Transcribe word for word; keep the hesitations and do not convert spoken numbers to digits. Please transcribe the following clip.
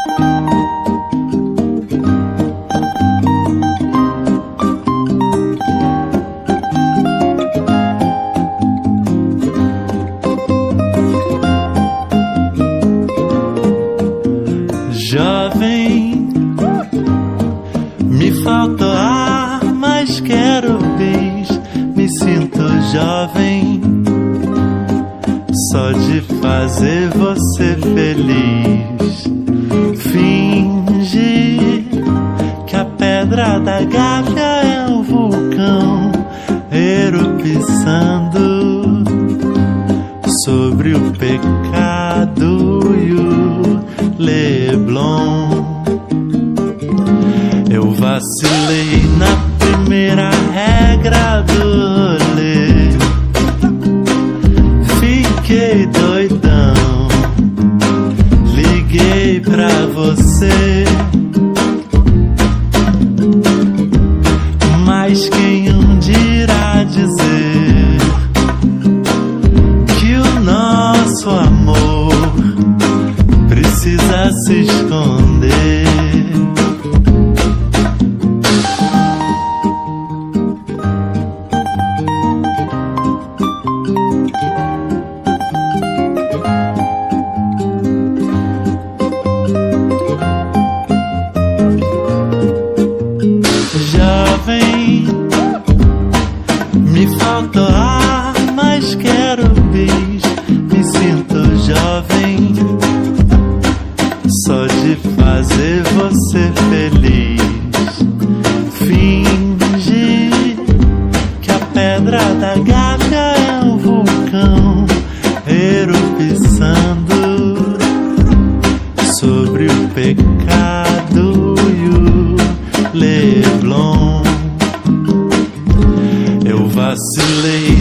Jovem, me falta ar, mas quero bis. Me sinto jovem, só de fazer você feliz. Finge que a pedra da Gávea é um vulcão erupçando sobre o pecado e o Leblon. Eu vacilei na primeira regra do rolê, fiquei doidão, liguei pra você. Mas quem um dirá dizer que o nosso amor precisa se esconder? Jovem, me falta ar, mas quero bis. Me sinto jovem, só de fazer você feliz. Finge que a pedra da Gávea é um vulcão erupçando sobre o pecado e o Leblon. Eu vacilei